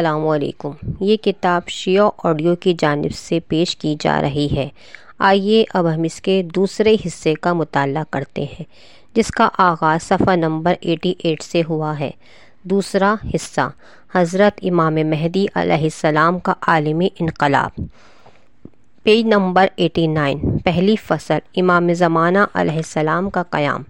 السلام علیکم۔ یہ کتاب شیعہ آڈیو کی جانب سے پیش کی جا رہی ہے۔ آئیے اب ہم اس کے دوسرے حصے کا مطالعہ کرتے ہیں، جس کا آغاز صفحہ نمبر 88 سے ہوا ہے۔ دوسرا حصہ، حضرت امام مہدی علیہ السلام کا عالمی انقلاب، پیج نمبر 89۔ پہلی فصل، امام زمانہ علیہ السلام کا قیام۔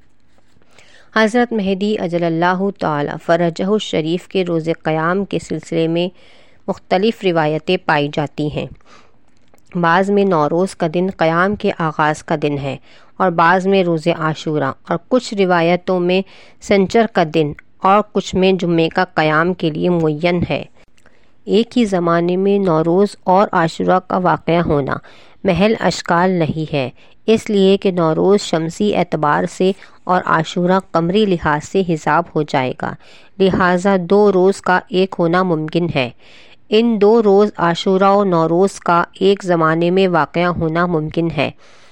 حضرت مہدی اجل اللہ تعالی فرجہ الشریف کے روز قیام کے سلسلے میں مختلف روایتیں پائی جاتی ہیں۔ بعض میں نوروز کا دن قیام کے آغاز کا دن ہے اور بعض میں روز عاشوراء، اور کچھ روایتوں میں سنچر کا دن اور کچھ میں جمعے کا قیام کے لیے معین ہے۔ ایک ہی زمانے میں نوروز اور عاشوراء کا واقعہ ہونا محل اشکال نہیں ہے، اس لیے کہ نوروز شمسی اعتبار سے اور عاشوراء قمری لحاظ سے حساب ہو جائے گا، لہٰذا دو روز کا ایک ہونا ممکن ہے۔ ان دو روز عاشوراء و نوروز کا ایک زمانے میں واقعہ ہونا ممکن ہے،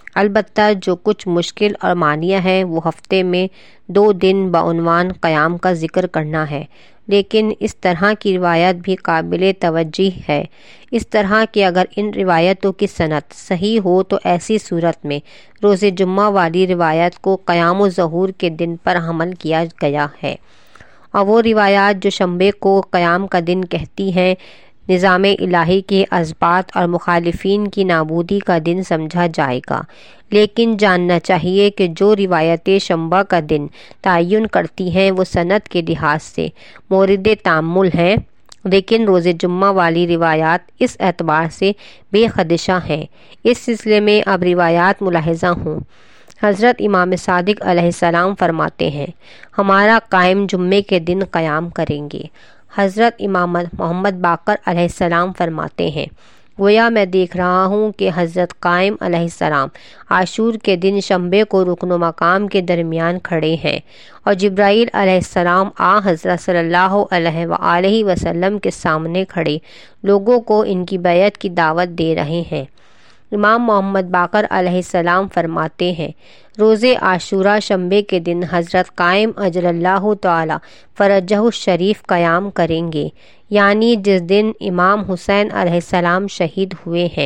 البتہ جو کچھ مشکل اور مانع ہے وہ ہفتے میں 2 دن بعنوان قیام کا ذکر کرنا ہے، لیکن اس طرح کی روایت بھی قابل توجہ ہے۔ اس طرح کہ اگر ان روایتوں کی سند صحیح ہو تو ایسی صورت میں روز جمعہ والی روایت کو قیام و ظہور کے دن پر حمل کیا گیا ہے، اور وہ روایات جو شنبے کو قیام کا دن کہتی ہیں نظام الہی کے اثبات اور مخالفین کی نابودی کا دن سمجھا جائے گا۔ لیکن جاننا چاہیے کہ جو روایتیں شنبہ کا دن تعین کرتی ہیں وہ سند کے لحاظ سے مورد تأمل ہیں، لیکن روز جمعہ والی روایات اس اعتبار سے بے خدشہ ہیں۔ اس سلسلے میں اب روایات ملاحظہ ہوں۔ حضرت امام صادق علیہ السلام فرماتے ہیں، ہمارا قائم جمعے کے دن قیام کریں گے۔ حضرت امام محمد باقر علیہ السلام فرماتے ہیں، گویا میں دیکھ رہا ہوں کہ حضرت قائم علیہ السلام عاشور کے دن شنبے کو رکن و مقام کے درمیان کھڑے ہیں، اور جبرائیل علیہ السلام حضرت صلی اللہ علیہ وآلہ وسلم کے سامنے کھڑے لوگوں کو ان کی بیعت کی دعوت دے رہے ہیں۔ امام محمد باقر علیہ السلام فرماتے ہیں، روز عاشوراء شنبے کے دن حضرت قائم اجل اللہ تعالی فرجہ الشریف قیام کریں گے، یعنی جس دن امام حسین علیہ السلام شہید ہوئے ہیں۔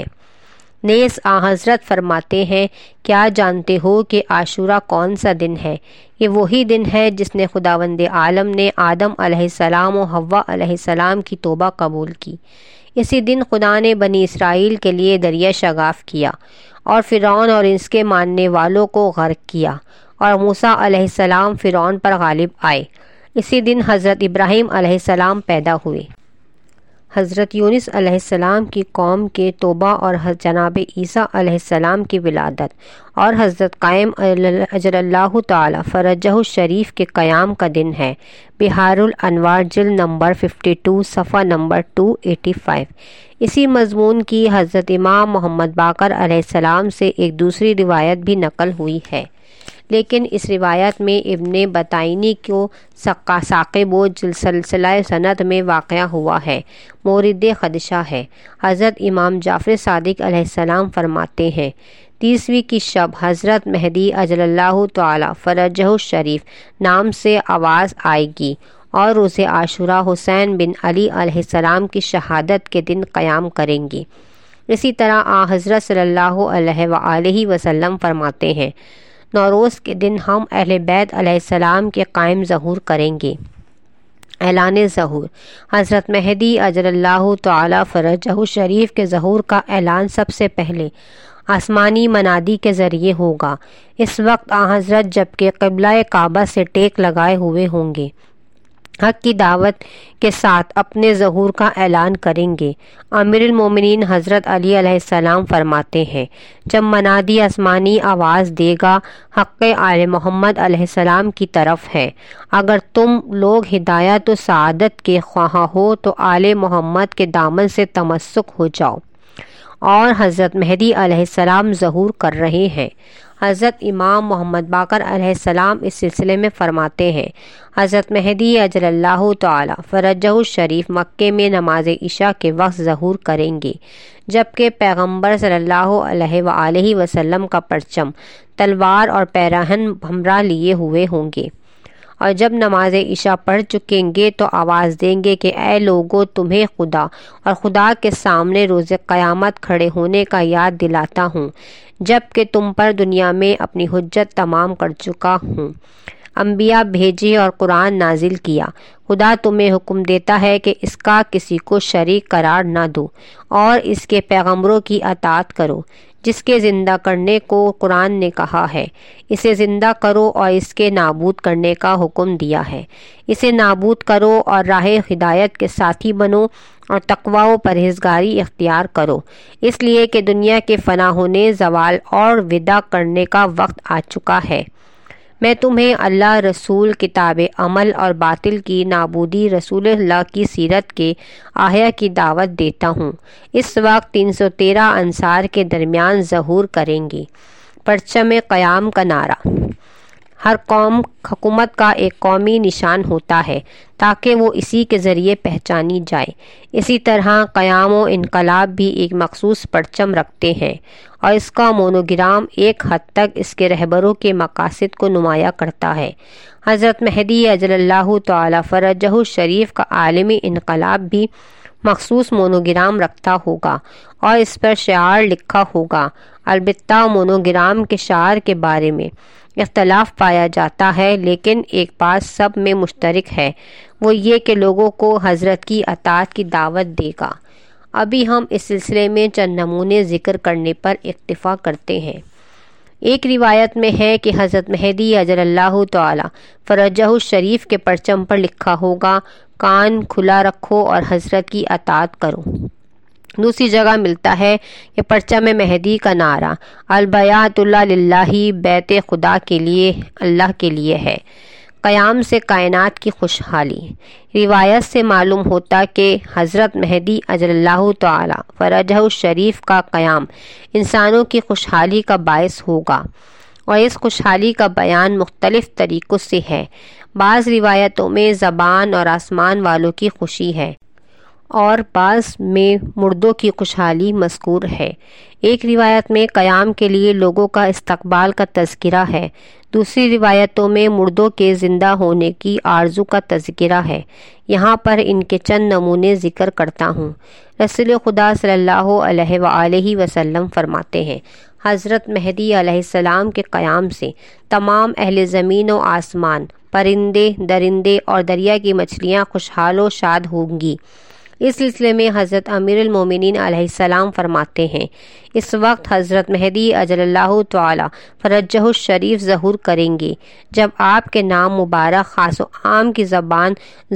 نیز حضرت فرماتے ہیں، کیا جانتے ہو کہ عاشوراء کون سا دن ہے؟ یہ وہی دن ہے جس نے خداوند عالم نے آدم علیہ السلام و حوا علیہ السلام کی توبہ قبول کی۔ اسی دن خدا نے بنی اسرائیل کے لیے دریا شگاف کیا اور فرعون اور اس کے ماننے والوں کو غرق کیا، اور موسیٰ علیہ السلام فرعون پر غالب آئے۔ اسی دن حضرت ابراہیم علیہ السلام پیدا ہوئے۔ حضرت یونس علیہ السلام کی قوم کے توبہ اور جناب عیسیٰ علیہ السلام کی ولادت، اور حضرت قائم اجل اللہ تعالی فرجہ الشریف کے قیام کا دن ہے۔ بحار الانوار جلد نمبر 52 صفحہ نمبر 285۔ اسی مضمون کی حضرت امام محمد باقر علیہ السلام سے ایک دوسری روایت بھی نقل ہوئی ہے، لیکن اس روایت میں ابن بطائنی کو ثاقب و سلسلہ سند میں واقعہ ہوا ہے، مورد خدشہ ہے۔ حضرت امام جعفر صادق علیہ السلام فرماتے ہیں، 30ویں کی شب حضرت مہدی اجل اللہ تعالی فرجہ الشریف نام سے آواز آئے گی، اور روز عاشوراء حسین بن علی علیہ السلام کی شہادت کے دن قیام کریں گے۔ اسی طرح حضرت صلی اللہ علیہ وآلہ وسلم فرماتے ہیں، نوروز کے دن ہم اہل بیت علیہ السلام کے قائم ظہور کریں گے۔ اعلان ظہور، حضرت مہدی اجل اللہ تعالی فرجہ الشریف کے ظہور کا اعلان سب سے پہلے آسمانی منادی کے ذریعے ہوگا۔ اس وقت حضرت جبکہ قبلہ کعبہ سے ٹیک لگائے ہوئے ہوں گے، حق کی دعوت کے ساتھ اپنے ظہور کا اعلان کریں گے۔ امیر المومنین حضرت علی علیہ السلام فرماتے ہیں، جب منادی آسمانی آواز دے گا، حق آل محمد علیہ السلام کی طرف ہے، اگر تم لوگ ہدایت و سعادت کے خواہاں ہو تو آل محمد کے دامن سے تمسک ہو جاؤ، اور حضرت مہدی علیہ السلام ظہور کر رہے ہیں۔ حضرت امام محمد باقر علیہ السلام اس سلسلے میں فرماتے ہیں، حضرت مہدی اجل اللہ تعالی فرجہ الشریف مکے میں نماز عشاء کے وقت ظہور کریں گے، جبکہ پیغمبر صلی اللہ علیہ وآلہ وسلم کا پرچم تلوار اور پیراہن ہمراہ لیے ہوئے ہوں گے، اور جب نماز عشاء پڑھ چکیں گے تو آواز دیں گے کہ اے لوگو، تمہیں خدا اور خدا کے سامنے روز قیامت کھڑے ہونے کا یاد دلاتا ہوں، جب کہ تم پر دنیا میں اپنی حجت تمام کر چکا ہوں، انبیاء بھیجے اور قرآن نازل کیا۔ خدا تمہیں حکم دیتا ہے کہ اس کا کسی کو شریک قرار نہ دو اور اس کے پیغمبروں کی اطاعت کرو، جس کے زندہ کرنے کو قرآن نے کہا ہے، اسے زندہ کرو اور اس کے نابود کرنے کا حکم دیا ہے، اسے نابود کرو اور راہ ہدایت کے ساتھی بنو اور تقوی و پرہیزگاری اختیار کرو، اس لیے کہ دنیا کے فنا ہونے، زوال اور وداع کرنے کا وقت آ چکا ہے۔ میں تمہیں اللہ، رسول، کتاب عمل اور باطل کی نابودی، رسول اللہ کی سیرت کے احیا کی دعوت دیتا ہوں۔ اس وقت 313 انصار کے درمیان ظہور کریں گے۔ پرچم قیام کا نعرہ۔ ہر قوم حکومت کا ایک قومی نشان ہوتا ہے تاکہ وہ اسی کے ذریعے پہچانی جائے۔ اسی طرح قیام و انقلاب بھی ایک مخصوص پرچم رکھتے ہیں اور اس کا مونوگرام ایک حد تک اس کے رہبروں کے مقاصد کو نمایاں کرتا ہے۔ حضرت مہدی اجل اللہ تعالی فرجہ شریف کا عالمی انقلاب بھی مخصوص مونوگرام رکھتا ہوگا اور اس پر شعار لکھا ہوگا۔ البتہ مونوگرام کے شعار کے بارے میں اختلاف پایا جاتا ہے، لیکن ایک بات سب میں مشترک ہے، وہ یہ کہ لوگوں کو حضرت کی اطاعت کی دعوت دے گا۔ ابھی ہم اس سلسلے میں چند نمونے ذکر کرنے پر اکتفا کرتے ہیں۔ ایک روایت میں ہے کہ حضرت مہدی اجل اللہ تعالی فرجہ شریف کے پرچم پر لکھا ہوگا، کان کھلا رکھو اور حضرت کی اطاعت کرو۔ دوسری جگہ ملتا ہے کہ پرچم مہدی کا نعرہ البیعۃ للہ، بیت خدا کے لیے، اللہ کے لیے ہے، قیام سے کائنات کی خوشحالی۔ روایت سے معلوم ہوتا کہ حضرت مہدی اجل اللہ تعالی فرجہ شریف کا قیام انسانوں کی خوشحالی کا باعث ہوگا اور اس خوشحالی کا بیان مختلف طریقوں سے ہے۔ بعض روایتوں میں زبان اور آسمان والوں کی خوشی ہے اور بعض میں مردوں کی خوشحالی مذکور ہے۔ ایک روایت میں قیام کے لیے لوگوں کا استقبال کا تذکرہ ہے، دوسری روایتوں میں مردوں کے زندہ ہونے کی آرزو کا تذکرہ ہے۔ یہاں پر ان کے چند نمونے ذکر کرتا ہوں۔ رسول خدا صلی اللہ علیہ وآلہ وسلم فرماتے ہیں، حضرت مہدی علیہ السلام کے قیام سے تمام اہل زمین و آسمان، پرندے، درندے اور دریا کی مچھلیاں خوشحال و شاد ہوں گی۔ اس سلسلے میں حضرت امیر المومنین علیہ السلام فرماتے ہیں، اس وقت حضرت مہدی اجل اللہ تعالی فرجہ الشریف ظہور کریں گے، جب آپ کے نام مبارک خاص و عام کی زبان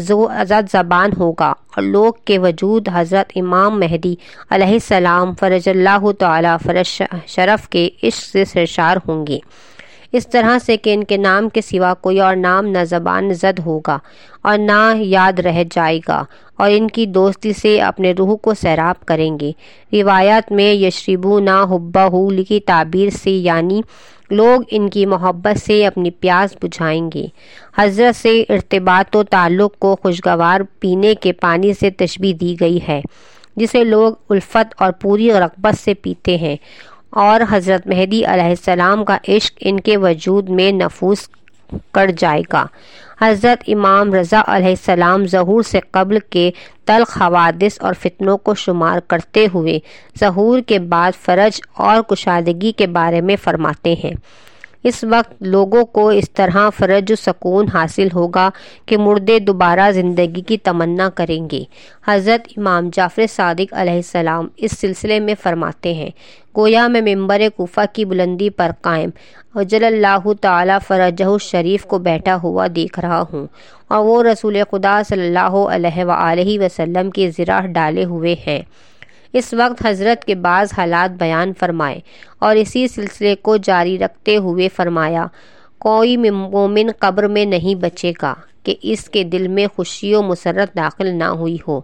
زد زبان ہوگا اور لوگ کے وجود حضرت امام مہدی علیہ السلام فرج اللہ تعالی فرج شرف کے عشق سے سرشار ہوں گے، اس طرح سے کہ ان کے نام کے سوا کوئی اور نام نہ زبان زد ہوگا اور نہ یاد رہ جائے گا، اور ان کی دوستی سے اپنے روح کو سیراب کریں گے۔ روایات میں یشربون حبہ کی تعبیر سے یعنی لوگ ان کی محبت سے اپنی پیاس بجھائیں گے۔ حضرت سے ارتباط و تعلق کو خوشگوار پینے کے پانی سے تشبیہ دی گئی ہے، جسے لوگ الفت اور پوری رغبت سے پیتے ہیں، اور حضرت مہدی علیہ السلام کا عشق ان کے وجود میں نفوذ کر جائے گا۔ حضرت امام رضا علیہ السلام ظہور سے قبل کے تلخ حوادث اور فتنوں کو شمار کرتے ہوئے ظہور کے بعد فرج اور کشادگی کے بارے میں فرماتے ہیں، اس وقت لوگوں کو اس طرح فرج و سکون حاصل ہوگا کہ مردے دوبارہ زندگی کی تمنا کریں گے۔ حضرت امام جعفر صادق علیہ السلام اس سلسلے میں فرماتے ہیں، گویا میں ممبر کوفہ کی بلندی پر قائم اجل اللہ تعالی فرجہ الشریف کو بیٹھا ہوا دیکھ رہا ہوں، اور وہ رسول خدا صلی اللہ علیہ وآلہ وسلم کی زرہ ڈالے ہوئے ہیں۔ اس وقت حضرت کے بعض حالات بیان فرمائے اور اسی سلسلے کو جاری رکھتے ہوئے فرمایا، کوئی مومن قبر میں نہیں بچے گا کہ اس کے دل میں خوشی و مسرت داخل نہ ہوئی ہو،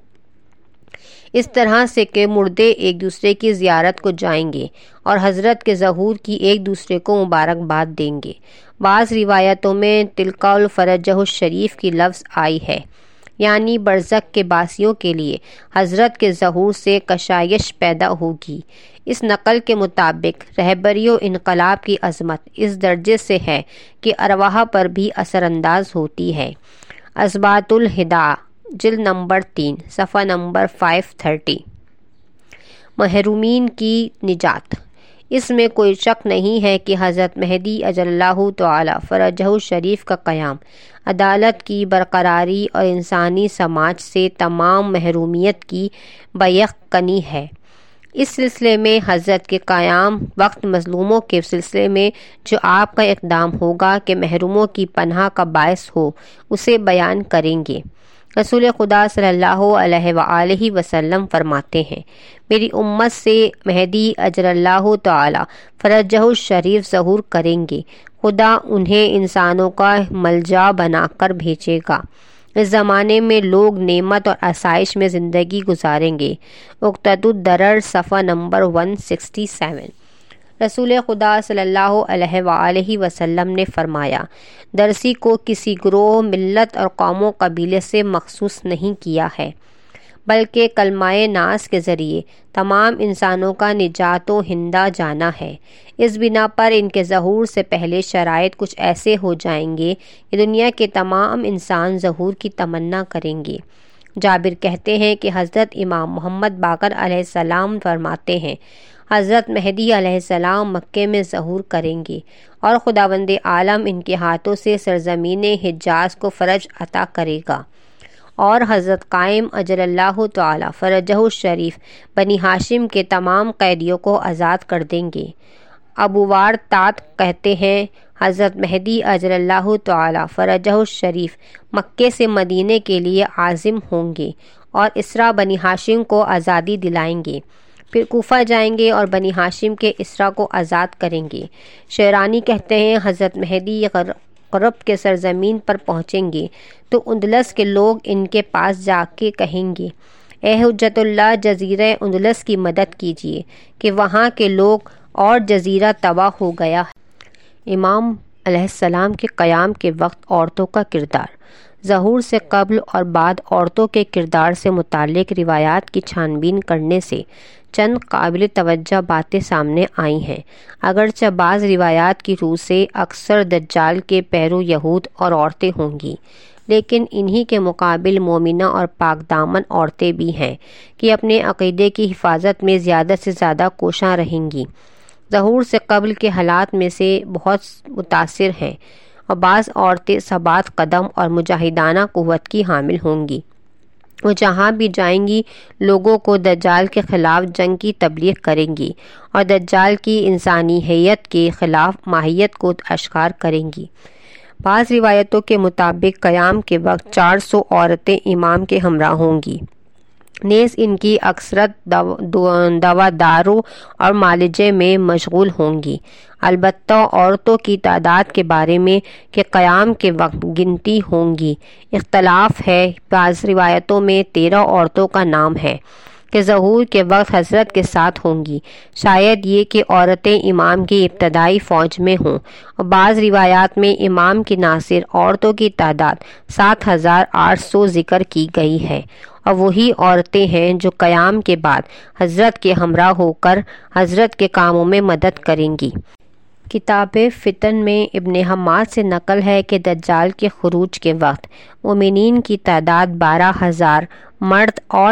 اس طرح سے کہ مردے ایک دوسرے کی زیارت کو جائیں گے اور حضرت کے ظہور کی ایک دوسرے کو مبارکباد دیں گے۔ بعض روایتوں میں تلقاء الفرجہ الشریف کی لفظ آئی ہے، یعنی برزخ کے باسیوں کے لیے حضرت کے ظہور سے کشائش پیدا ہوگی۔ اس نقل کے مطابق رہبری و انقلاب کی عظمت اس درجے سے ہے کہ ارواح پر بھی اثر انداز ہوتی ہے۔ اثبات الہدایہ جلد نمبر 3 صفحہ نمبر 530۔ محرومین کی نجات۔ اس میں کوئی شک نہیں ہے کہ حضرت مہدی اجل اللہ تعالی فرجہ شریف کا قیام عدالت کی برقراری اور انسانی سماج سے تمام محرومیت کی بیقینی ہے۔ اس سلسلے میں حضرت کے قیام وقت مظلوموں کے سلسلے میں جو آپ کا اقدام ہوگا کہ محروموں کی پناہ کا باعث ہو، اسے بیان کریں گے۔ رسول خدا صلی اللہ علیہ وآلہ وسلم فرماتے ہیں، میری امت سے مہدی اجل اللہ تعالی فرجہ شریف ظہور کریں گے، خدا انہیں انسانوں کا ملجا بنا کر بھیجے گا۔ اس زمانے میں لوگ نعمت اور آسائش میں زندگی گزاریں گے۔ عقدۃ الدرر صفحہ نمبر 167۔ رسول خدا صلی اللہ علیہ وآلہ وسلم نے فرمایا، درسی کو کسی گروہ، ملت اور قوم و قبیلے سے مخصوص نہیں کیا ہے، بلکہ کلمہ ناس کے ذریعے تمام انسانوں کا نجات و ہندہ جانا ہے۔ اس بنا پر ان کے ظہور سے پہلے شرائط کچھ ایسے ہو جائیں گے کہ دنیا کے تمام انسان ظہور کی تمنا کریں گے۔ جابر کہتے ہیں کہ حضرت امام محمد باقر علیہ السلام فرماتے ہیں، حضرت مہدی علیہ السلام مکے میں ظہور کریں گے اور خداوند عالم ان کے ہاتھوں سے سرزمین حجاز کو فرج عطا کرے گا، اور حضرت قائم اجل اللہ تعالی فرجہ شریف بنی ہاشم کے تمام قیدیوں کو آزاد کر دیں گے۔ ابو وارتات کہتے ہیں، حضرت مہدی اجل اللہ تعالی فرجہ شریف مکے سے مدینے کے لیے عازم ہوں گے اور اسرا بنی ہاشم کو آزادی دلائیں گے، پھر کوفہ جائیں گے اور بنی ہاشم کے اسرا کو آزاد کریں گے۔ شیرانی کہتے ہیں، حضرت مہدی غرب کے سرزمین پر پہنچیں گے تو اندلس کے لوگ ان کے پاس جا کے کہیں گے، اے حجت اللہ، جزیرہ اندلس کی مدد کیجیے کہ وہاں کے لوگ اور جزیرہ تباہ ہو گیا ہے۔ امام علیہ السلام کے قیام کے وقت عورتوں کا کردار۔ ظہور سے قبل اور بعد عورتوں کے کردار سے متعلق روایات کی چھان بین کرنے سے چند قابل توجہ باتیں سامنے آئی ہیں۔ اگرچہ بعض روایات کی روح سے اکثر دجال کے پیرو یہود اور عورتیں ہوں گی، لیکن انہی کے مقابل مومنہ اور پاک دامن عورتیں بھی ہیں کہ اپنے عقیدے کی حفاظت میں زیادہ سے زیادہ کوشاں رہیں گی۔ ظہور سے قبل کے حالات میں سے بہت متاثر ہیں اور بعض عورتیں ثبات قدم اور مجاہدانہ قوت کی حامل ہوں گی۔ وہ جہاں بھی جائیں گی لوگوں کو دجال کے خلاف جنگ کی تبلیغ کریں گی اور دجال کی انسانی حیت کے خلاف ماہیت کو اشکار کریں گی۔ بعض روایتوں کے مطابق قیام کے وقت 400 عورتیں امام کے ہمراہ ہوں گی، نیز ان کی اکثرت دواداروں اور معالجے میں مشغول ہوں گی۔ البتہ عورتوں کی تعداد کے بارے میں کہ قیام کے وقت گنتی ہوں گی اختلاف ہے۔ بعض روایتوں میں 13 عورتوں کا نام ہے کہ ظہور کے وقت حضرت کے ساتھ ہوں گی، شاید یہ کہ عورتیں امام کی ابتدائی فوج میں ہوں، اور بعض روایات میں امام کی ناصر عورتوں کی تعداد 7800 ذکر کی گئی ہے، اور وہی عورتیں ہیں جو قیام کے بعد حضرت کے ہمراہ ہو کر حضرت کے کاموں میں مدد کریں گی۔ کتاب فتن میں ابن حماد سے نقل ہے کہ دجال کے خروج کے وقت مومنین کی تعداد 12,000 مرد اور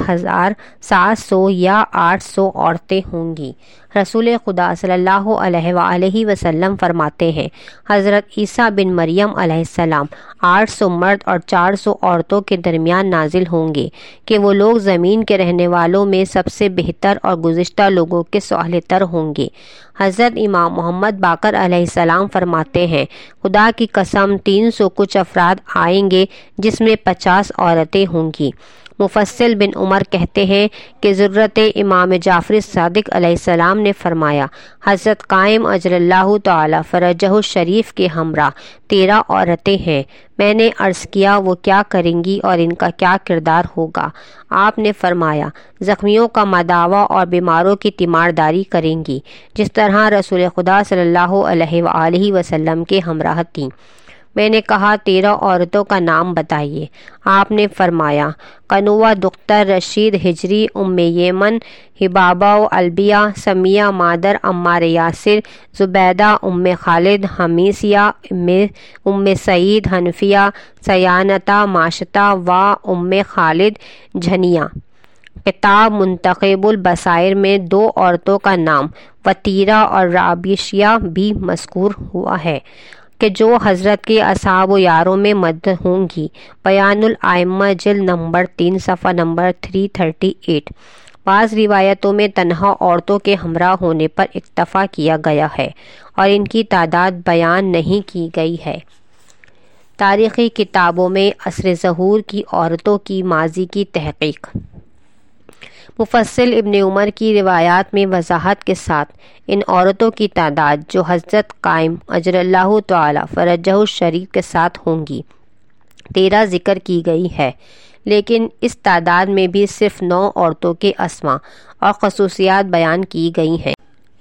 7,700 یا 800 عورتیں ہوں گی۔ رسول خدا صلی اللہ علیہ وآلہ وسلم فرماتے ہیں، حضرت عیسیٰ بن مریم علیہ السلام 800 مرد اور 400 عورتوں کے درمیان نازل ہوں گے کہ وہ لوگ زمین کے رہنے والوں میں سب سے بہتر اور گزشتہ لوگوں کے صالح تر ہوں گے۔ حضرت امام محمد باقر علیہ السلام فرماتے ہیں، خدا کی قسم 300 کچھ افراد آئیں گے جس میں 50 عورتیں ہوں گی۔ مفصل بن عمر کہتے ہیں کہ ضرورت امام جعفر صادق علیہ السلام نے فرمایا، حضرت قائم اجل اللہ تعالی فرجہ شریف کے ہمراہ 13 عورتیں ہیں۔ میں نے عرض کیا وہ کیا کریں گی اور ان کا کیا کردار ہوگا؟ آپ نے فرمایا، زخمیوں کا مداوا اور بیماروں کی تیمارداری کریں گی، جس طرح رسول خدا صلی اللہ علیہ وآلہ وسلم کے ہمراہ تھیں۔ میں نے کہا 13 عورتوں کا نام بتائیے۔ آپ نے فرمایا قنوہ دختر رشید ہجری، ام یمن حبابہ و البیہ، سمیہ مادر عمار یاسر، زبیدہ ام خالد، حمیسیہ ام سعید حنفیہ، سیانتہ معشتہ و ام خالد جھنیہ۔ کتاب منتخب البصائر میں 2 عورتوں کا نام وطیرہ اور رابشیہ بھی مذکور ہوا ہے کہ جو حضرت کے اصحاب و یاروں میں مدح ہوں گی۔ بیان الائمہ جلد نمبر 3 صفحہ نمبر 338۔ بعض روایتوں میں تنہا عورتوں کے ہمراہ ہونے پر اکتفا کیا گیا ہے اور ان کی تعداد بیان نہیں کی گئی ہے۔ تاریخی کتابوں میں عصر ظہور کی عورتوں کی ماضی کی تحقیق۔ مفصل ابن عمر کی روایات میں وضاحت کے ساتھ ان عورتوں کی تعداد جو حضرت قائم اجر اللہ تعالی فرجہ الشریف کے ساتھ ہوں گی 13 ذکر کی گئی ہے، لیکن اس تعداد میں بھی صرف 9 عورتوں کے اسماء اور خصوصیات بیان کی گئی ہیں،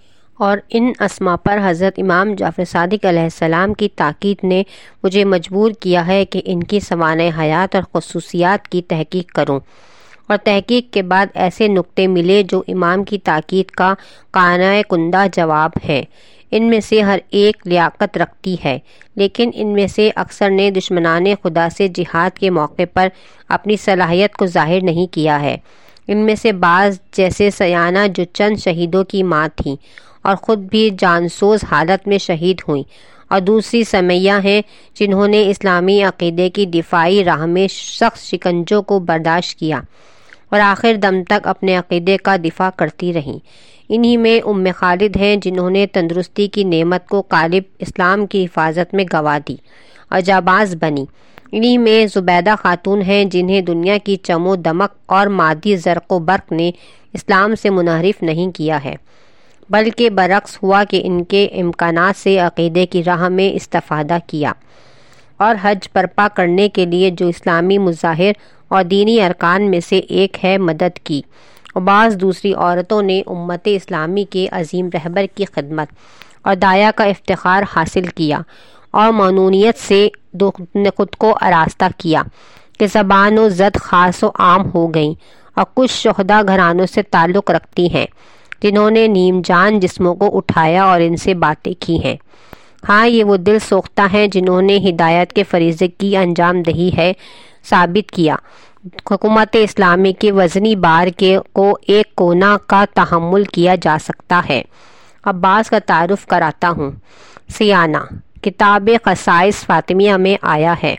اور ان اسماء پر حضرت امام جعفر صادق علیہ السلام کی تاکید نے مجھے مجبور کیا ہے کہ ان کی سوانح حیات اور خصوصیات کی تحقیق کروں، اور تحقیق کے بعد ایسے نکتے ملے جو امام کی تاکید کا قانع کندہ جواب ہیں۔ ان میں سے ہر ایک لیاقت رکھتی ہے، لیکن ان میں سے اکثر نے دشمنان خدا سے جہاد کے موقع پر اپنی صلاحیت کو ظاہر نہیں کیا ہے۔ ان میں سے بعض جیسے سیانہ جو چند شہیدوں کی ماں تھیں اور خود بھی جانسوز حالت میں شہید ہوئیں، اور دوسری سمیہ ہیں جنہوں نے اسلامی عقیدے کی دفاعی راہ میں سخت شکنجوں کو برداشت کیا اور آخر دم تک اپنے عقیدے کا دفاع کرتی رہیں۔ انہی میں ام خالد ہیں جنہوں نے تندرستی کی نعمت کو غالب اسلام کی حفاظت میں گنوا دی اور جانباز بنی۔ انہی میں زبیدہ خاتون ہیں جنہیں دنیا کی چم و دمک اور مادی زرق و برق نے اسلام سے منحرف نہیں کیا ہے، بلکہ برعکس ہوا کہ ان کے امکانات سے عقیدے کی راہ میں استفادہ کیا اور حج برپا کرنے کے لیے جو اسلامی مظاہر اور دینی ارکان میں سے ایک ہے مدد کی، اور بعض دوسری عورتوں نے امت اسلامی کے عظیم رہبر کی خدمت اور داعیہ کا افتخار حاصل کیا اور معنونیت سے خود کو آراستہ کیا کہ زبان و زد خاص و عام ہو گئیں، اور کچھ شہداء گھرانوں سے تعلق رکھتی ہیں جنہوں نے نیم جان جسموں کو اٹھایا اور ان سے باتیں کی ہیں۔ ہاں، یہ وہ دل سوختہ ہیں جنہوں نے ہدایت کے فریضے کی انجام دہی ہے ثابت کیا۔ حکومت اسلامی کے وزنی بار کو ایک کونا کا تحمل کیا جا سکتا ہے۔ عباس کا تعارف کراتا ہوں۔ سیانہ کتاب خصائص فاطمیہ میں آیا ہے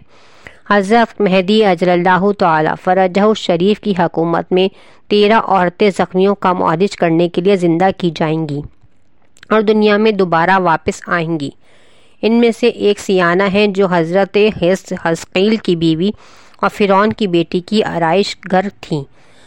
حضرت مہدی اجل اللہ تعالی فرجہ الشریف کی حکومت میں 13 عورتیں زخمیوں کا معالج کرنے کے لیے زندہ کی جائیں گی اور دنیا میں دوبارہ واپس آئیں گی۔ ان میں سے ایک سیانہ ہیں جو حضرت حزقیل کی بیوی اور فرعون کی بیٹی کی آرائش گر تھیں۔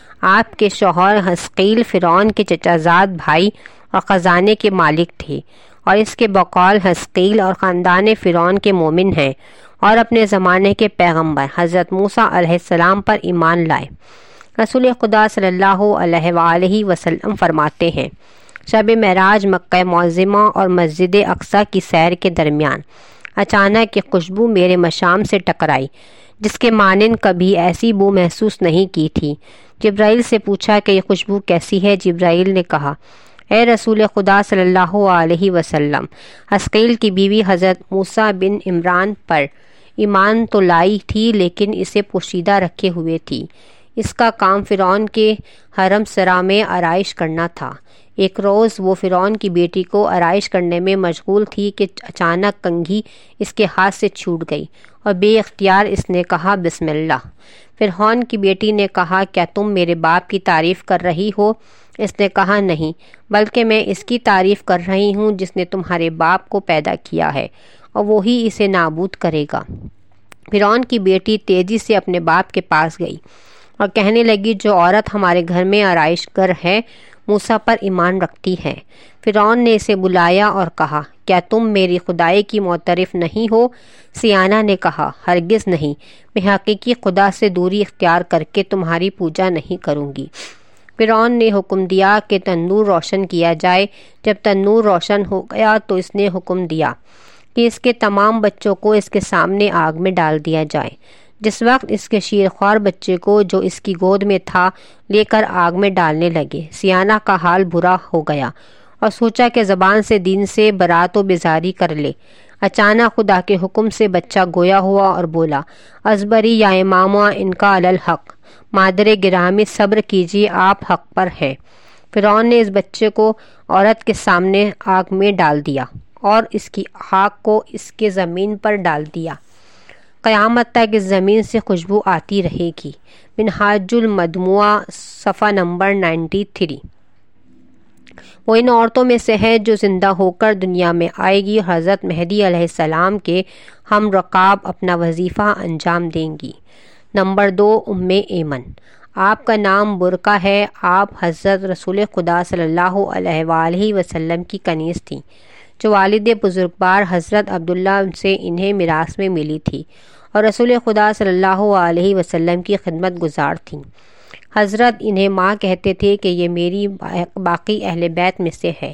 آپ کے شوہر حزقیل فرعون کے چچا زاد بھائی اور خزانے کے مالک تھے، اور اس کے بقول حزقیل اور خاندان فرعون کے مومن ہیں اور اپنے زمانے کے پیغمبر حضرت موسیٰ علیہ السلام پر ایمان لائے۔ رسول خدا صلی اللہ علیہ وآلہ وسلم فرماتے ہیں شب معراج مکہ معظمہ اور مسجد اقصیٰ کی سیر کے درمیان اچانک ایک خوشبو میرے مشام سے ٹکرائی جس کے مانند کبھی ایسی بو محسوس نہیں کی تھی۔ جبرائیل سے پوچھا کہ یہ خوشبو کیسی ہے؟ جبرائیل نے کہا اے رسول خدا صلی اللہ علیہ وسلم، حزقیل کی بیوی حضرت موسیٰ بن عمران پر ایمان تو لائی تھی لیکن اسے پوشیدہ رکھے ہوئے تھی۔ اس کا کام فرعون کے حرم سرا میں آرائش کرنا تھا۔ ایک روز وہ فرعون کی بیٹی کو آرائش کرنے میں مشغول تھی کہ اچانک کنگھی اس کے ہاتھ سے چھوٹ گئی اور بے اختیار اس نے کہا بسم اللہ۔ فرعون کی بیٹی نے کہا کیا تم میرے باپ کی تعریف کر رہی ہو؟ اس نے کہا نہیں، بلکہ میں اس کی تعریف کر رہی ہوں جس نے تمہارے باپ کو پیدا کیا ہے اور وہی اسے نابود کرے گا۔ فرعون کی بیٹی تیزی سے اپنے باپ کے پاس گئی اور کہنے لگی جو عورت ہمارے گھر میں آرائش گر ہے موسیٰ پر ایمان رکھتی ہے۔ فرعون نے اسے بلایا اور کہا کیا تم میری خدائی کی معترف نہیں ہو؟ سیانہ نے کہا ہرگز نہیں، میں حقیقی خدا سے دوری اختیار کر کے تمہاری پوجا نہیں کروں گی۔ فرعون نے حکم دیا کہ تنور روشن کیا جائے۔ جب تنور روشن ہو گیا تو اس نے حکم دیا کہ اس کے تمام بچوں کو اس کے سامنے آگ میں ڈال دیا جائے۔ جس وقت اس کے شیرخوار بچے کو جو اس کی گود میں تھا لے کر آگ میں ڈالنے لگے، سیانہ کا حال برا ہو گیا اور سوچا کہ زبان سے دین سے برات و بیزاری کر لے۔ اچانک خدا کے حکم سے بچہ گویا ہوا اور بولا، ازبری یا امامہ ان کا علی الحق، مادر گرامی صبر کیجیے، آپ حق پر ہیں۔ فرعون نے اس بچے کو عورت کے سامنے آگ میں ڈال دیا اور اس کی خاک کو اس کے زمین پر ڈال دیا۔ قیامت تک اس زمین سے خوشبو آتی رہے گی۔ منہاج المدموع صفحہ نمبر 93۔ وہ ان عورتوں میں سے ہے جو زندہ ہو کر دنیا میں آئے گی اور حضرت مہدی علیہ السلام کے ہم رکاب اپنا وظیفہ انجام دیں گی۔ نمبر 2، ام ایمن۔ آپ کا نام برقع ہے۔ آپ حضرت رسول خدا صلی اللہ علیہ وآلہ وسلم کی کنیز تھیں، جو والد بزرگوار حضرت عبداللہ سے انہیں میراث میں ملی تھی اور رسول خدا صلی اللہ علیہ وسلم کی خدمت گزار تھیں۔ حضرت انہیں ماں کہتے تھے کہ یہ میری باقی اہل بیت میں سے ہے۔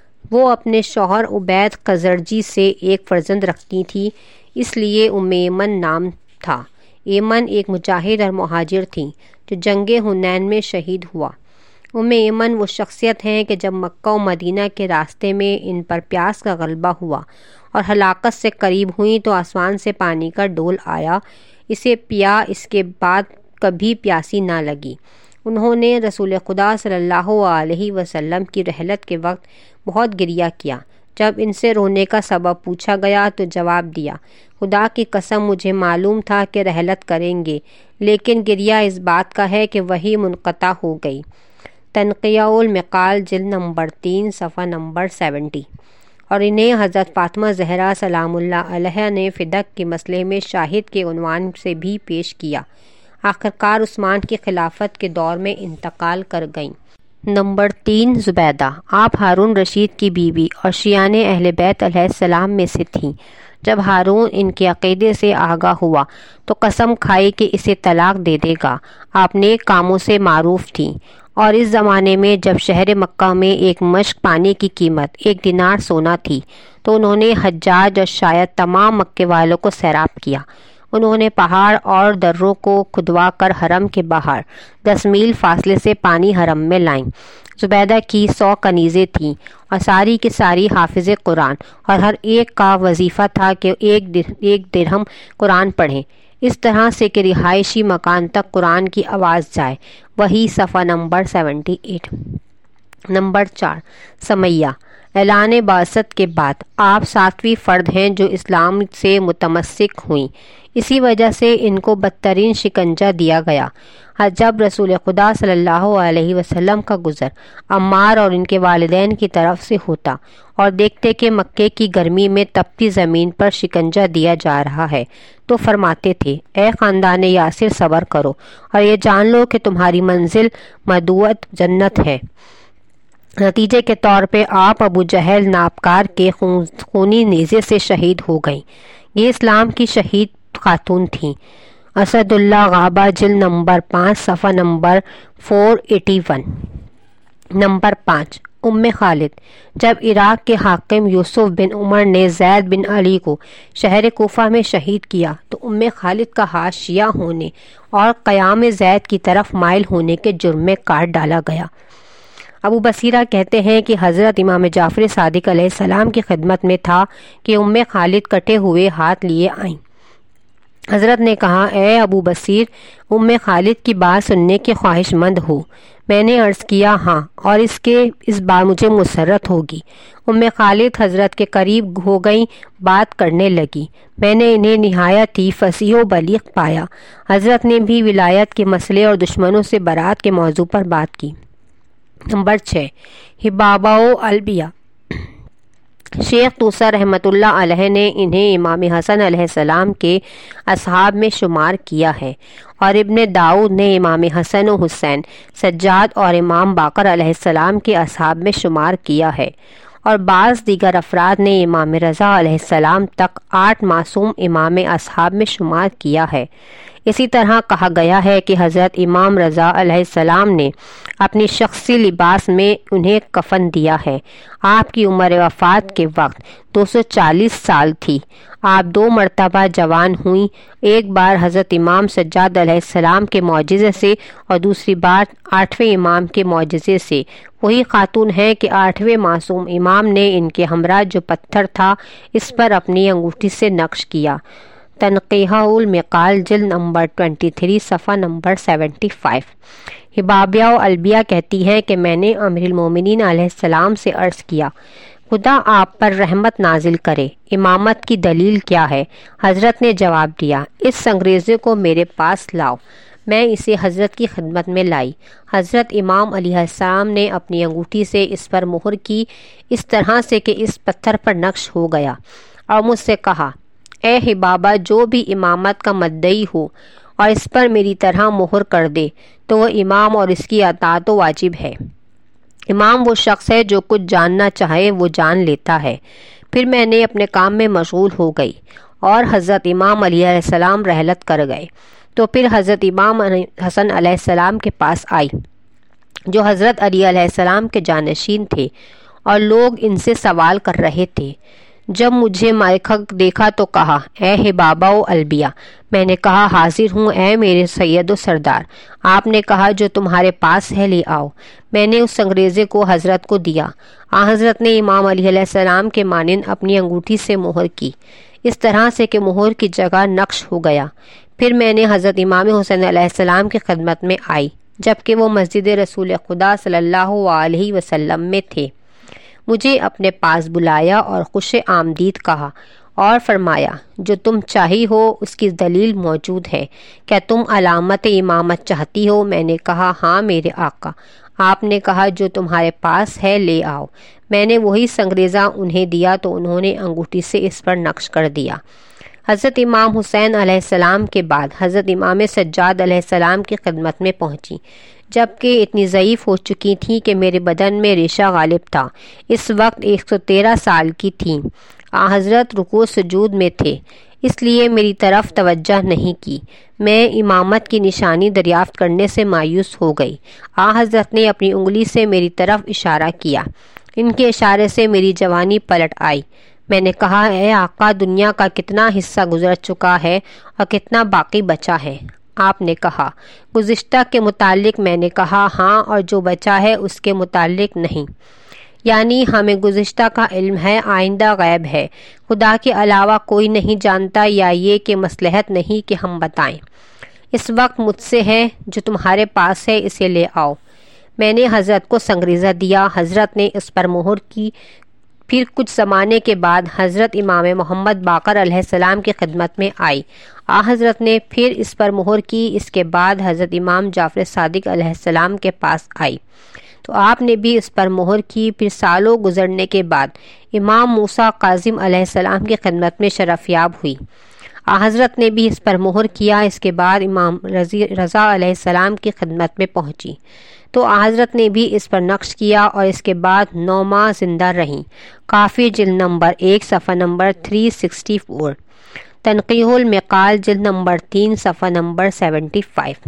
وہ اپنے شوہر عبید خزرجی سے ایک فرزند رکھتی تھی، اس لیے ام ایمن نام تھا۔ ایمن ایک مجاہد اور مہاجر تھیں جو جنگ حنین میں شہید ہوا۔ ام ایمن وہ شخصیت ہیں کہ جب مکہ و مدینہ کے راستے میں ان پر پیاس کا غلبہ ہوا اور ہلاکت سے قریب ہوئیں تو آسمان سے پانی کا ڈول آیا، اسے پیا، اس کے بعد کبھی پیاسی نہ لگی۔ انہوں نے رسول خدا صلی اللہ علیہ وسلم کی رحلت کے وقت بہت گریہ کیا۔ جب ان سے رونے کا سبب پوچھا گیا تو جواب دیا، خدا کی قسم مجھے معلوم تھا کہ رحلت کریں گے، لیکن گریہ اس بات کا ہے کہ وحی منقطع ہو گئی۔ تنقیہ المقال جلد نمبر 3 صفحہ نمبر 70۔ اور انہیں حضرت فاطمہ زہرا سلام اللہ علیہ نے فدق کے مسئلے میں شاہد کے عنوان سے بھی پیش کیا۔ آخرکار عثمان کی خلافت کے دور میں انتقال کر گئیں۔ Number 3، Zubaida. آپ ہارون رشید کی بیوی اور شیعان اہل بیت علیہ السلام میں سے تھیں۔ جب ہارون ان کے عقیدے سے آگاہ ہوا تو قسم کھائی کہ اسے طلاق دے دے گا۔ آپ نیک کاموں سے معروف تھیں اور اس زمانے میں جب شہر مکہ میں ایک مشق پانی کی قیمت 1 دینار سونا تھی تو انہوں نے حجاج اور شاید تمام مکے والوں کو سیراب کیا۔ انہوں نے پہاڑ اور دروں کو کھدوا کر حرم کے باہر 10 میل فاصلے سے پانی حرم میں لائیں۔ زبیدہ کی 100 کنیزیں تھیں اور ساری کی ساری حافظ قرآن، اور ہر ایک کا وظیفہ تھا کہ ایک درہم قرآن پڑھیں، اس طرح سے کہ رہائشی مکان تک قرآن کی آواز جائے۔ وہی صفحہ نمبر 78۔ نمبر 4، سمیہ۔ اعلان بعثت کے بعد آپ 7ویں فرد ہیں جو اسلام سے متمسک ہوئیں، اسی وجہ سے ان کو بدترین شکنجہ دیا گیا۔ جب رسول خدا صلی اللہ علیہ وسلم کا گزر عمار اور ان کے والدین کی طرف سے ہوتا اور دیکھتے کہ مکے کی گرمی میں تپتی زمین پر شکنجہ دیا جا رہا ہے تو فرماتے تھے، اے خاندان یاسر صبر کرو اور یہ جان لو کہ تمہاری منزل مدعوت جنت ہے۔ نتیجے کے طور پہ آپ ابو جہل نابکار کے خونی نیزے سے شہید ہو گئیں۔ یہ اسلام کی شہید خاتون تھیں۔ اسد اللہ غابہ جلد نمبر 5 صفحہ نمبر 481۔ نمبر 5، ام خالد۔ جب عراق کے حاکم یوسف بن عمر نے زید بن علی کو شہر کوفہ میں شہید کیا تو ام خالد کا ہاتھ شیعہ ہونے اور قیام زید کی طرف مائل ہونے کے جرم میں کاٹ ڈالا گیا۔ ابو بصیرہ کہتے ہیں کہ حضرت امام جعفر صادق علیہ السلام کی خدمت میں تھا کہ ام خالد کٹے ہوئے ہاتھ لیے آئیں۔ حضرت نے کہا، اے ابو بصیر، ام خالد کی بات سننے کے خواہش مند ہو؟ میں نے عرض کیا، ہاں، اور اس بار مجھے مسرت ہوگی۔ ام خالد حضرت کے قریب ہو گئیں، بات کرنے لگی۔ میں نے انہیں نہایت ہی فصیح و بلیغ پایا۔ حضرت نے بھی ولایت کے مسئلے اور دشمنوں سے برات کے موضوع پر بات کی۔ نمبر 6، حبابہ و البیہ۔ شیخ توسا رحمۃ اللہ علیہ نے انہیں امام حسن علیہ السلام کے اصحاب میں شمار کیا ہے، اور ابن داؤد نے امام حسن و حسین، سجاد اور امام باقر علیہ السلام کے اصحاب میں شمار کیا ہے، اور بعض دیگر افراد نے امام رضا علیہ السلام تک 8 معصوم امام اصحاب میں شمار کیا ہے۔ اسی طرح کہا گیا ہے کہ حضرت امام رضا علیہ السلام نے اپنی شخصی لباس میں انہیں کفن دیا ہے۔ آپ کی عمر وفات کے وقت 240 سال تھی۔ آپ 2 مرتبہ جوان ہوئیں، ایک بار حضرت امام سجاد علیہ السلام کے معجزے سے اور دوسری بار 8ویں امام کے معجزے سے۔ وہی خاتون ہے کہ 8ویں معصوم امام نے ان کے ہمراہ جو پتھر تھا اس پر اپنی انگوٹھی سے نقش کیا۔ تنقیح المقال جلد نمبر 23 صفحہ نمبر 75۔ حبابیہ و البیہ کہتی ہیں کہ میں نے امیر المومنین علیہ السلام سے عرض کیا، خدا آپ پر رحمت نازل کرے، امامت کی دلیل کیا ہے؟ حضرت نے جواب دیا، اس سنگریزے کو میرے پاس لاؤ۔ میں اسے حضرت کی خدمت میں لائی۔ حضرت امام علیہ السلام نے اپنی انگوٹھی سے اس پر مہر کی، اس طرح سے کہ اس پتھر پر نقش ہو گیا، اور مجھ سے کہا، اے حبابہ، جو بھی امامت کا مدعی ہو اور اس پر میری طرح مہر کر دے تو وہ امام اور اس کی اطاعت واجب ہے۔ امام وہ شخص ہے جو کچھ جاننا چاہے وہ جان لیتا ہے۔ پھر میں نے اپنے کام میں مشغول ہو گئی اور حضرت امام علیہ السلام رحلت کر گئے تو پھر حضرت امام حسن علیہ السلام کے پاس آئی جو حضرت علی علیہ السلام کے جانشین تھے، اور لوگ ان سے سوال کر رہے تھے۔ جب مجھے مائخک دیکھا تو کہا، اے حبابہ و البیہ۔ میں نے کہا، حاضر ہوں اے میرے سید و سردار۔ آپ نے کہا، جو تمہارے پاس ہے لے آؤ۔ میں نے اس انگریزے کو حضرت کو دیا۔ حضرت نے امام علیہ السلام کے مانند اپنی انگوٹھی سے مہر کی، اس طرح سے کہ مہر کی جگہ نقش ہو گیا۔ پھر میں نے حضرت امام حسین علیہ السلام کی خدمت میں آئی جبکہ وہ مسجد رسول خدا صلی اللہ علیہ وسلم میں تھے۔ مجھے اپنے پاس بلایا اور خوش آمدید کہا اور فرمایا، جو تم چاہی ہو اس کی دلیل موجود ہے، کیا تم علامت امامت چاہتی ہو؟ میں نے کہا، ہاں میرے آقا۔ آپ نے کہا، جو تمہارے پاس ہے لے آؤ۔ میں نے وہی سنگریزہ انہیں دیا تو انہوں نے انگوٹھی سے اس پر نقش کر دیا۔ حضرت امام حسین علیہ السلام کے بعد حضرت امام سجاد علیہ السلام کی خدمت میں پہنچی، جبکہ اتنی ضعیف ہو چکی تھیں کہ میرے بدن میں ریشہ غالب تھا۔ اس وقت 113 سال کی تھیں۔ حضرت رکوع سجود میں تھے، اس لیے میری طرف توجہ نہیں کی۔ میں امامت کی نشانی دریافت کرنے سے مایوس ہو گئی۔ حضرت نے اپنی انگلی سے میری طرف اشارہ کیا۔ ان کے اشارے سے میری جوانی پلٹ آئی۔ میں نے کہا، اے آقا، دنیا کا کتنا حصہ گزر چکا ہے اور کتنا باقی بچا ہے؟ آپ نے کہا، گزشتہ کے متعلق؟ میں نے کہا، ہاں، اور جو بچا ہے اس کے متعلق نہیں، یعنی ہمیں گزشتہ کا علم ہے، آئندہ غیب ہے، خدا کے علاوہ کوئی نہیں جانتا، یا یہ کہ مصلحت نہیں کہ ہم بتائیں۔ اس وقت مجھ سے ہے، جو تمہارے پاس ہے اسے لے آؤ۔ میں نے حضرت کو سنگریزہ دیا، حضرت نے اس پر مہر کی۔ پھر کچھ زمانے کے بعد حضرت امام محمد باقر علیہ السلام کی خدمت میں آئی۔ حضرت نے پھر اس پر مہر کی۔ اس کے بعد حضرت امام جعفر صادق علیہ السلام کے پاس آئی تو آپ نے بھی اس پر مہر کی۔ پھر سالوں گزرنے کے بعد امام موسیٰ کاظم علیہ السلام کی خدمت میں شرف یاب ہوئی۔ حضرت نے بھی اس پر مہر کیا۔ اس کے بعد امام رضا علیہ السلام کی خدمت میں پہنچی تو حضرت نے بھی اس پر نقش کیا، اور اس کے بعد 9 ماہ زندہ رہیں۔ کافی جلد نمبر 1 صفحہ نمبر 364۔ تنقیح المقال جلد نمبر 3 صفحہ نمبر 75۔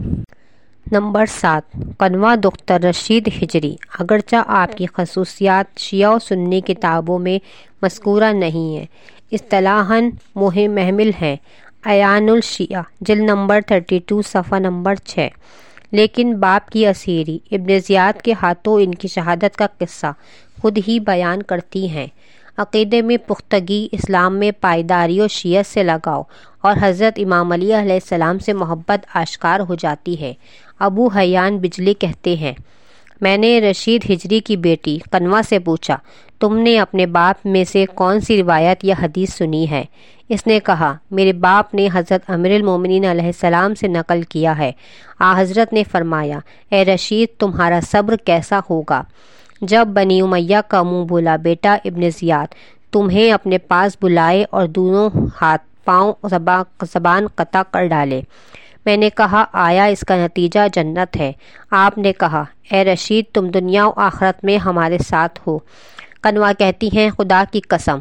نمبر 7، قنوہ دختر رشید ہجری۔ اگرچہ آپ کی خصوصیات شیعہ و سنی کتابوں میں مذکورہ نہیں ہیں، اصطلاحاً محمل ہیں۔ عیان الشیعہ جلد نمبر 32 صفحہ نمبر 6۔ لیکن باپ کی اسیری ابن زیاد کے ہاتھوں ان کی شہادت کا قصہ خود ہی بیان کرتی ہیں۔ عقیدے میں پختگی، اسلام میں پائیداری و شیعت سے لگاؤ، اور حضرت امام علی علیہ السلام سے محبت آشکار ہو جاتی ہے۔ ابو حیان بجلی کہتے ہیں، میں نے رشید ہجری کی بیٹی قنوہ سے پوچھا، تم نے اپنے باپ میں سے کون سی روایت یا حدیث سنی ہے؟ اس نے کہا، میرے باپ نے حضرت امیر المومنین علیہ السلام سے نقل کیا ہے۔ حضرت نے فرمایا، اے رشید، تمہارا صبر کیسا ہوگا جب بنی امیہ کا منہ بولا بیٹا ابن زیاد تمہیں اپنے پاس بلائے اور دونوں ہاتھ پاؤں زبان قطع کر ڈالے۔ میں نے کہا، آیا اس کا نتیجہ جنت ہے؟ آپ نے کہا، اے رشید، تم دنیا و آخرت میں ہمارے ساتھ ہو۔ قنوہ کہتی ہیں، خدا کی قسم،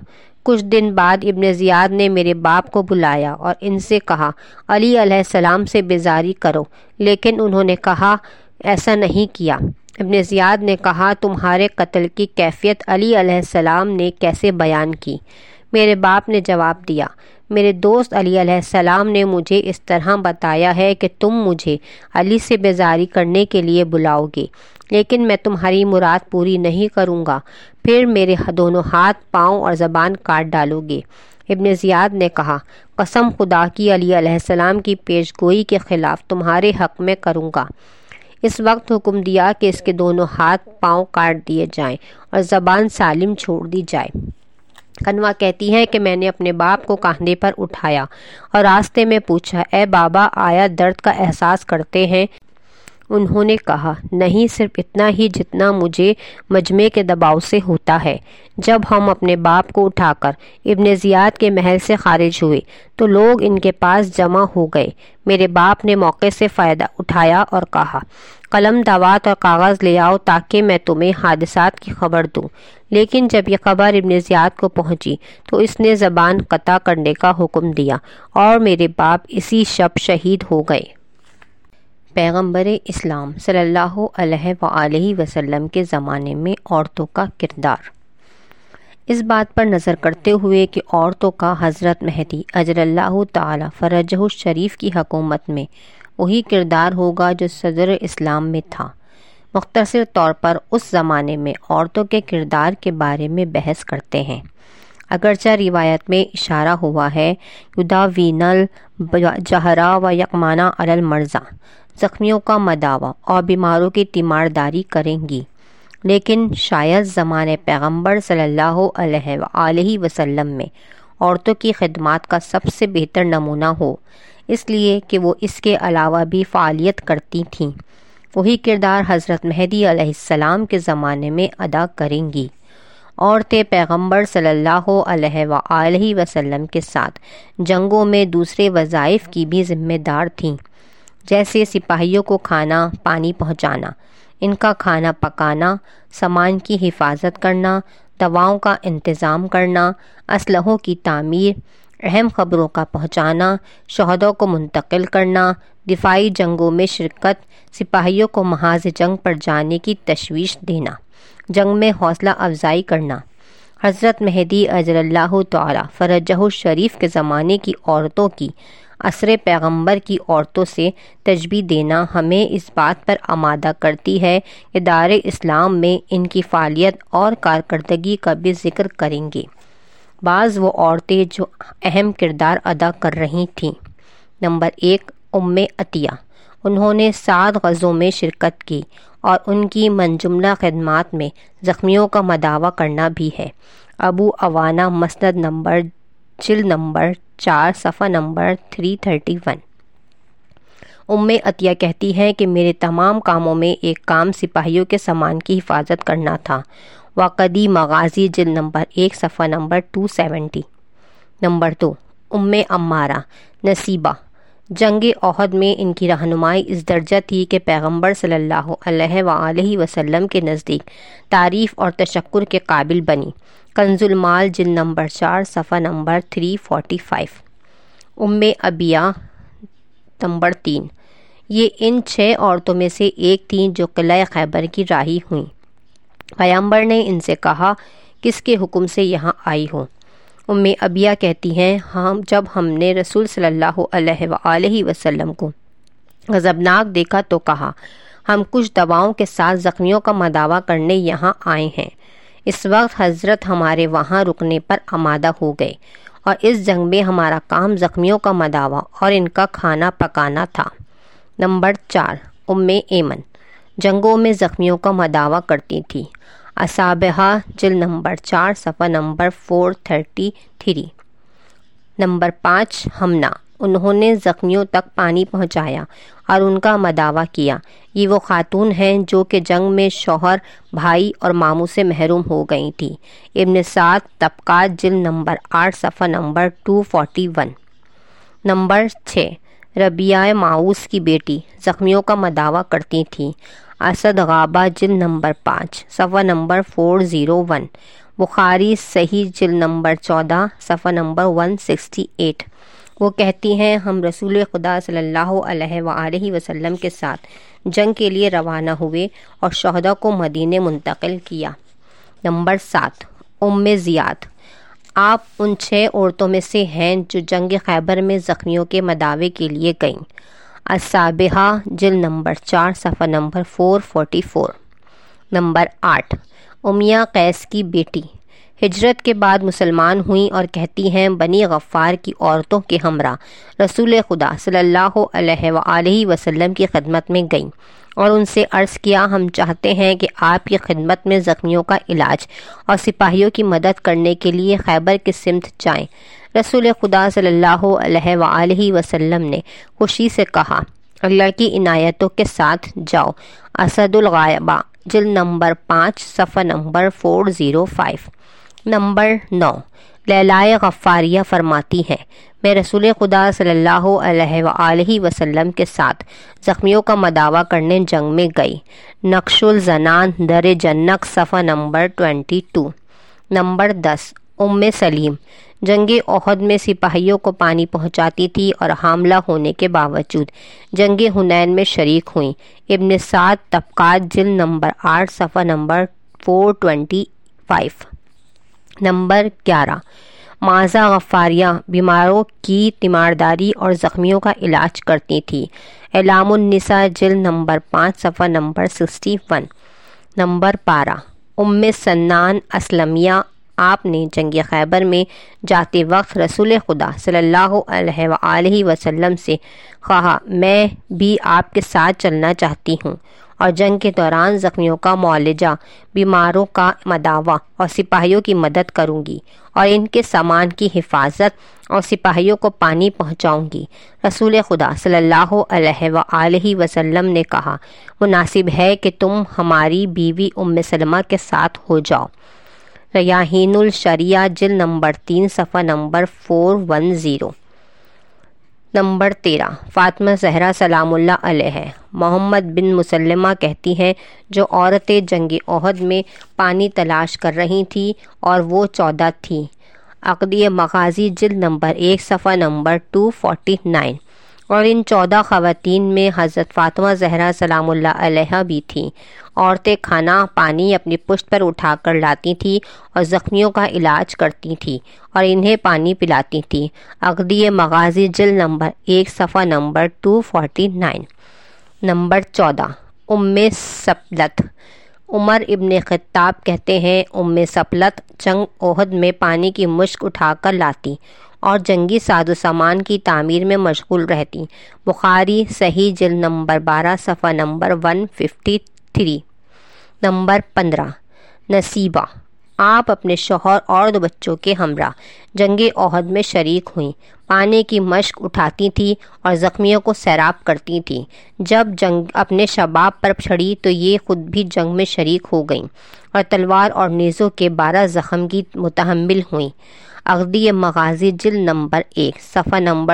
کچھ دن بعد ابن زیاد نے میرے باپ کو بلایا اور ان سے کہا علی علیہ السلام سے بیزاری کرو، لیکن انہوں نے کہا ایسا نہیں کیا۔ ابن زیاد نے کہا تمہارے قتل کی کیفیت علی علیہ السلام نے کیسے بیان کی؟ میرے باپ نے جواب دیا میرے دوست علی علیہ السلام نے مجھے اس طرح بتایا ہے کہ تم مجھے علی سے بیزاری کرنے کے لیے بلاؤ گے، لیکن میں تمہاری مراد پوری نہیں کروں گا، پھر میرے دونوں ہاتھ، پاؤں اور زبان کاٹ ڈالو گے۔ ابن زیاد نے کہا قسم خدا کی علی علیہ السلام کی پیش گوئی کے خلاف تمہارے حق میں کروں گا۔ اس وقت حکم دیا کہ اس کے دونوں ہاتھ پاؤں کاٹ دیے جائیں اور زبان سالم چھوڑ دی جائے۔ کنوا کہتی ہے کہ میں نے اپنے باپ کو کاندھے پر اٹھایا اور راستے میں پوچھا اے بابا آیا درد کا احساس کرتے ہیں؟ انہوں نے کہا نہیں، صرف اتنا ہی جتنا مجھے مجمع کے دباؤ سے ہوتا ہے۔ جب ہم اپنے باپ کو اٹھا کر ابن زیاد کے محل سے خارج ہوئے تو لوگ ان کے پاس جمع ہو گئے۔ میرے باپ نے موقع سے فائدہ اٹھایا اور کہا قلم دوات اور کاغذ لے آؤ تاکہ میں تمہیں حادثات کی خبر دوں، لیکن جب یہ خبر ابن زیاد کو پہنچی تو اس نے زبان قطع کرنے کا حکم دیا اور میرے باپ اسی شب شہید ہو گئے۔ پیغمبر اسلام صلی اللہ علیہ وآلہ وسلم کے زمانے میں عورتوں کا کردار۔ اس بات پر نظر کرتے ہوئے کہ عورتوں کا حضرت مہدی اجل اللہ تعالی فرجہ الشریف کی حکومت میں وہی کردار ہوگا جو صدر اسلام میں تھا، مختصر طور پر اس زمانے میں عورتوں کے کردار کے بارے میں بحث کرتے ہیں۔ اگرچہ روایت میں اشارہ ہوا ہے یداوین الجہرا و یقمانا علی المرضى، زخمیوں کا مداوا اور بیماروں کی تیمارداری کریں گی، لیکن شاید زمانے پیغمبر صلی اللہ علیہ وآلہ وسلم میں عورتوں کی خدمات کا سب سے بہتر نمونہ ہو، اس لیے کہ وہ اس کے علاوہ بھی فعالیت کرتی تھیں۔ وہی کردار حضرت مہدی علیہ السلام کے زمانے میں ادا کریں گی۔ عورتیں پیغمبر صلی اللہ علیہ وآلہ وسلم کے ساتھ جنگوں میں دوسرے وظائف کی بھی ذمہ دار تھیں، جیسے سپاہیوں کو کھانا پانی پہنچانا، ان کا کھانا پکانا، سامان کی حفاظت کرنا، دواؤں کا انتظام کرنا، اسلحوں کی تعمیر، اہم خبروں کا پہنچانا، شہدوں کو منتقل کرنا، دفاعی جنگوں میں شرکت، سپاہیوں کو محاذ جنگ پر جانے کی تشویش دینا، جنگ میں حوصلہ افزائی کرنا۔ حضرت مہدی اجل اللہ تعالی فرجہ الشریف کے زمانے کی عورتوں کی عصر پیغمبر کی عورتوں سے تشبیہ دینا ہمیں اس بات پر آمادہ کرتی ہے کہ دار اسلام میں ان کی فعالیت اور کارکردگی کا بھی ذکر کریں گے۔ بعض وہ عورتیں جو اہم کردار ادا کر رہی تھیں۔ نمبر 1 ام عطیہ، انہوں نے 7 غزوں میں شرکت کی اور ان کی من جملہ خدمات میں زخمیوں کا مداوا کرنا بھی ہے۔ ابو عوانہ مسند نمبر جلد نمبر 4 صفحہ نمبر 331۔ ام عطیہ کہتی ہیں کہ میرے تمام کاموں میں ایک کام سپاہیوں کے سامان کی حفاظت کرنا تھا۔ واقعی مغازی جلد نمبر 1 صفحہ نمبر 270۔ نمبر 2 ام عمارہ نصیبہ، جنگ احد میں ان کی رہنمائی اس درجہ تھی کہ پیغمبر صلی اللہ علیہ وآلہ وسلم کے نزدیک تعریف اور تشکر کے قابل بنی۔ کنز المال جلد نمبر 4 صفحہ نمبر 345۔ ام عبیہ نمبر 3، یہ ان 6 عورتوں میں سے ایک تھیں جو قلعہ خیبر کی راہی ہوئیں۔ پیغمبر نے ان سے کہا کس کے حکم سے یہاں آئی ہو؟ ام عبیہ کہتی ہیں جب ہم نے رسول صلی اللہ علیہ وآلہ وسلم کو غضبناک دیکھا تو کہا ہم کچھ دواؤں کے ساتھ زخمیوں کا مداوا کرنے یہاں آئے ہیں۔ اس وقت حضرت ہمارے وہاں رکنے پر آمادہ ہو گئے اور اس جنگ میں ہمارا کام زخمیوں کا مداوا اور ان کا کھانا پکانا تھا۔ نمبر 4 ام ایمن، جنگوں میں زخمیوں کا مداوا کرتی تھی۔ اصابہ جلد نمبر 4 صفحہ نمبر 433۔ نمبر 5 حمنہ، انہوں نے زخمیوں تک پانی پہنچایا اور ان کا مداوا کیا۔ یہ وہ خاتون ہیں جو کہ جنگ میں شوہر، بھائی اور ماموں سے محروم ہو گئی تھی۔ ابن سعد طبقات جلد نمبر 8 صفحہ نمبر 241۔ نمبر 6 ربیعہ ماؤس کی بیٹی زخمیوں کا مداوا کرتی تھی۔ اسد غابہ جلد نمبر 5 صفحہ نمبر 401۔ بخاری صحیح جلد نمبر 14 صفحہ نمبر 168۔ وہ کہتی ہیں ہم رسول خدا صلی اللہ علیہ وآلہ وسلم کے ساتھ جنگ کے لیے روانہ ہوئے اور شہداء کو مدینے منتقل کیا۔ نمبر 7، ام زیاد۔ آپ ان 6 عورتوں میں سے ہیں جو جنگ خیبر میں زخمیوں کے مداوے کے لیے گئیں۔ السابحہ جلد نمبر 4 صفحہ نمبر 444۔ نمبر 8، امیہ قیس کی بیٹی، ہجرت کے بعد مسلمان ہوئیں اور کہتی ہیں بنی غفار کی عورتوں کے ہمراہ رسول خدا صلی اللہ علیہ وآلہ وسلم کی خدمت میں گئیں اور ان سے عرض کیا ہم چاہتے ہیں کہ آپ کی خدمت میں زخمیوں کا علاج اور سپاہیوں کی مدد کرنے کے لیے خیبر کی سمت جائیں۔ رسول خدا صلی اللہ علیہ وآلہ وسلم نے خوشی سے کہا اللہ کی عنایتوں کے ساتھ جاؤ۔ اسد الغابہ جلد نمبر 5 صفحہ نمبر 405۔ نمبر 9، لیلائے غفاریہ فرماتی ہیں میں رسول خدا صلی اللہ علیہ وآلہ وسلم کے ساتھ زخمیوں کا مداوع کرنے جنگ میں گئی۔ نقش الزنان در جنک صفحہ نمبر 22۔ نمبر 10، ام سلیم، جنگ احد میں سپاہیوں کو پانی پہنچاتی تھی اور حاملہ ہونے کے باوجود جنگ حنین میں شریک ہوئیں۔ ابن سعد طبقات جلد نمبر 8 صفحہ نمبر 425۔ نمبر 11، معزہ غفاریہ بیماروں کی تیمارداری اور زخمیوں کا علاج کرتی تھی۔ اعلام النساء جلد نمبر 5 صفحہ نمبر 61۔ نمبر 12، ام سنان اسلمیہ، آپ نے جنگ خیبر میں جاتے وقت رسول خدا صلی اللہ علیہ وآلہ وسلم سے کہا میں بھی آپ کے ساتھ چلنا چاہتی ہوں اور جنگ کے دوران زخمیوں کا معالجہ، بیماروں کا مداوع اور سپاہیوں کی مدد کروں گی اور ان کے سامان کی حفاظت اور سپاہیوں کو پانی پہنچاؤں گی۔ رسول خدا صلی اللہ علیہ وآلہ وسلم نے کہا مناسب ہے کہ تم ہماری بیوی ام سلمہ کے ساتھ ہو جاؤ۔ ریاحین الشریعہ جلد نمبر 3 صفحہ نمبر 410۔ نمبر 13، فاطمہ زہرا سلام اللہ علیہ، محمد بن مسلمہ کہتی ہیں جو عورتیں جنگ احد میں پانی تلاش کر رہی تھیں اور وہ 14 تھیں۔ عقدی مغازی جلد نمبر 1 صفحہ نمبر 249۔ اور ان 14 خواتین میں حضرت فاطمہ زہرا سلام اللہ علیہ بھی تھیں۔ عورتیں کھانا پانی اپنی پشت پر اٹھا کر لاتی تھیں اور زخمیوں کا علاج کرتی تھیں اور انہیں پانی پلاتی تھیں۔ عقدی مغازی جلد نمبر 1 صفحہ نمبر 249۔ نمبر 14، ام سپلت، عمر ابن خطاب کہتے ہیں ام سپلت جنگ احد میں پانی کی مشک اٹھا کر لاتی اور جنگی ساز و سامان کی تعمیر میں مشغول رہتی۔ بخاری صحیح جلد نمبر 12 صفحہ نمبر 153۔ نمبر 15، نصیبہ، آپ اپنے شوہر اور 2 بچوں کے ہمراہ جنگ احد میں شریک ہوئیں، پانی کی مشک اٹھاتی تھی اور زخمیوں کو سیراب کرتی تھی۔ جب جنگ اپنے شباب پر چھڑی تو یہ خود بھی جنگ میں شریک ہو گئیں اور تلوار اور نیزوں کے 12 زخم کی متحمل ہوئیں۔ عقدی مغازی جلد نمبر 1 صفحہ نمبر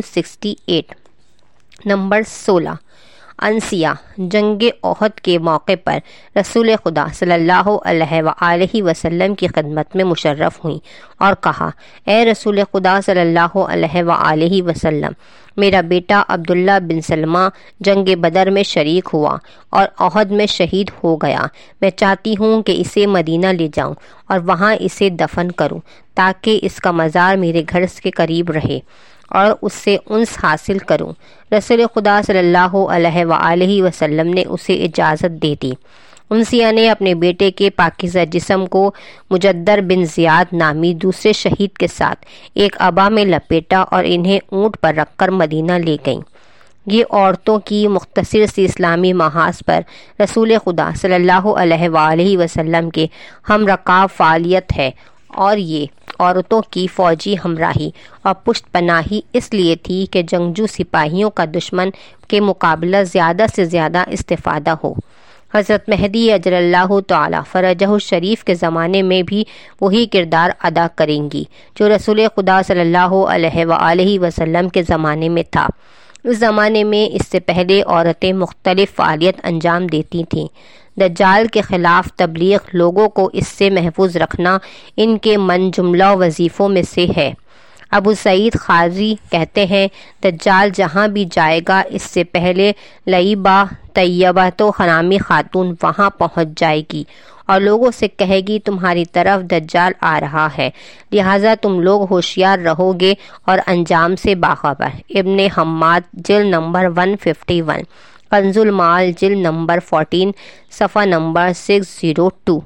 268۔ نمبر 16، انسیہ، جنگ احد کے موقع پر رسول خدا صلی اللہ علیہ وآلہ وسلم کی خدمت میں مشرف ہوئیں اور کہا اے رسول خدا صلی اللہ علیہ وآلہ وسلم، میرا بیٹا عبداللہ بن سلمہ جنگ بدر میں شریک ہوا اور احد میں شہید ہو گیا۔ میں چاہتی ہوں کہ اسے مدینہ لے جاؤں اور وہاں اسے دفن کروں تاکہ اس کا مزار میرے گھر کے قریب رہے اور اس سے انس حاصل کروں۔ رسول خدا صلی اللہ علیہ وآلہ وسلم نے اسے اجازت دے دی۔ انسیہ نے اپنے بیٹے کے پاکیزہ جسم کو مجدر بن زیاد نامی دوسرے شہید کے ساتھ ایک عبا میں لپیٹا اور انہیں اونٹ پر رکھ کر مدینہ لے گئیں۔ یہ عورتوں کی مختصر سی اسلامی محاذ پر رسول خدا صلی اللہ علیہ وآلہ وسلم کے ہم رکاب فعالیت ہے، اور یہ عورتوں کی فوجی ہمراہی اور پشت پناہی اس لیے تھی کہ جنگجو سپاہیوں کا دشمن کے مقابلہ زیادہ سے زیادہ استفادہ ہو۔ حضرت مہدی اجل اللہ تعالی فرجہ الشریف کے زمانے میں بھی وہی کردار ادا کریں گی جو رسول خدا صلی اللہ علیہ وآلہ وسلم کے زمانے میں تھا۔ اس زمانے میں اس سے پہلے عورتیں مختلف فعالیت انجام دیتی تھیں۔ دجال کے خلاف تبلیغ لوگوں کو اس سے محفوظ رکھنا ان کے من جملہ وظیفوں میں سے ہے۔ ابو سعید خاضی کہتے ہیں دجال جہاں بھی جائے گا اس سے پہلے لعیبہ طیبہ تو نامی خاتون وہاں پہنچ جائے گی اور لوگوں سے کہے گی تمہاری طرف دجال آ رہا ہے، لہٰذا تم لوگ ہوشیار رہو گے اور انجام سے باخبر۔ ابن حماد جلد نمبر 151، کنز المال جلد نمبر 14 صفحہ نمبر 602۔